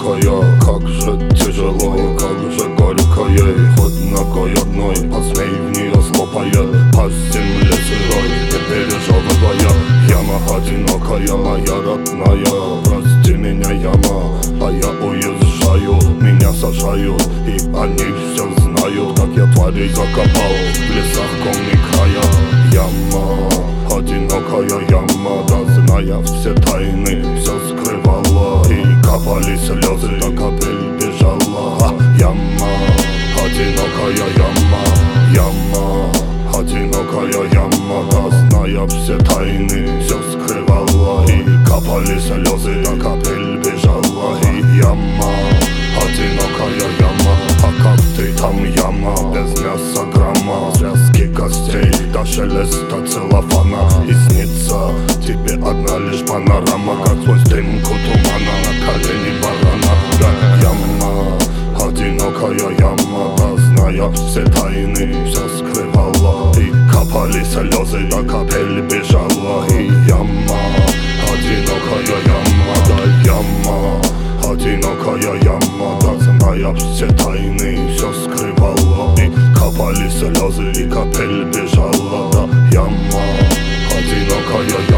одинокая, как же тяжело, как же горько ей. Хоть ногой одной посмей в нее злопая, по земле сырой не пережевывая. Яма одинокая, моя родная, прости меня, яма, а я уезжаю. Меня сажают, и они все знают, как я тварей закопал в лесах комни края. Яма, одинокая яма, да, зная все тайны, все скрывала. И капали слезы, до капель бежала. Яма, одинокая яма, яма, одинокая яма, да, зная все тайны, все скрывала. И капали слезы, до капель бежала. И яма, одинокая яма, а как ты там, яма, без мяса грамма, связки костей до шелеста целлофана. И снится тебе одна лишь панорама, как сквозь дымку тумана на колени барана. Да, яма, одинокая яма, да, зная все тайны, все скрывала. И капали слезы, до капель бежала. И яма, одинокая яма, да, яма, одинокая яма, да, зная все тайны, все скрывала. И капали слезы, и капель бежала. Да, яма, одинокая яма.